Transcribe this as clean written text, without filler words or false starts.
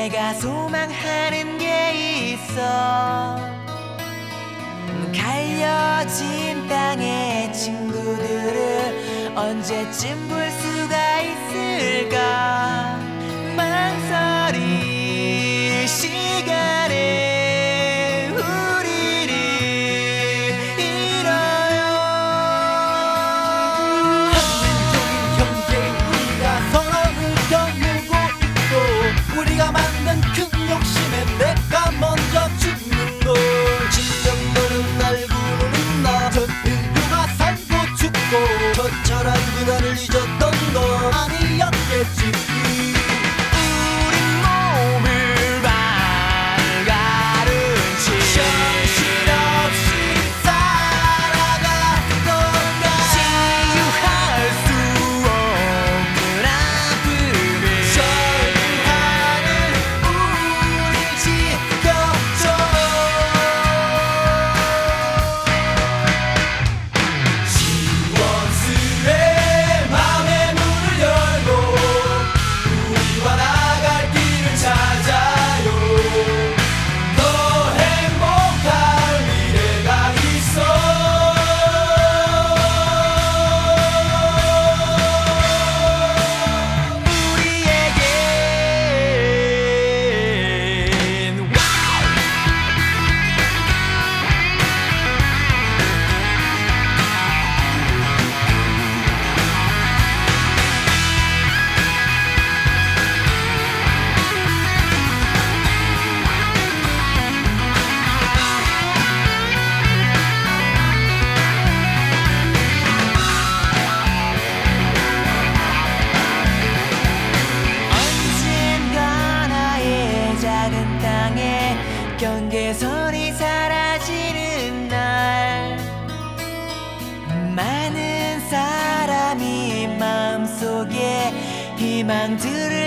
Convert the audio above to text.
내가 소망하는 게 있어. 갈려진 땅의 친구들을 언제쯤 볼 수가 있을까. 망설일 시간에 우리를 잃어요. 한민족인 형제 우리가 서로를 겨누고 있고, 우리가 만든 큰 욕심에 내가 먼저 죽는 걸. 진정너는 날 부르는 나, 전 인류가 살고 죽고 처절한 그날을 잊었던 건 아니었겠지. 우린 몸을 발가른 채 정신없이 살아가던가, 치유할 수 없는 아픔을 절규하는 우릴 지켜줘. 시원스레 맘의 문을 열고 우리와 나갈 길을 찾아요. 더 행복한 미래가 있어. 우리에겐 언젠가 나의 작은 땅에 경계선이 사라지는 날, 많은 사람이 마음속에 희망들을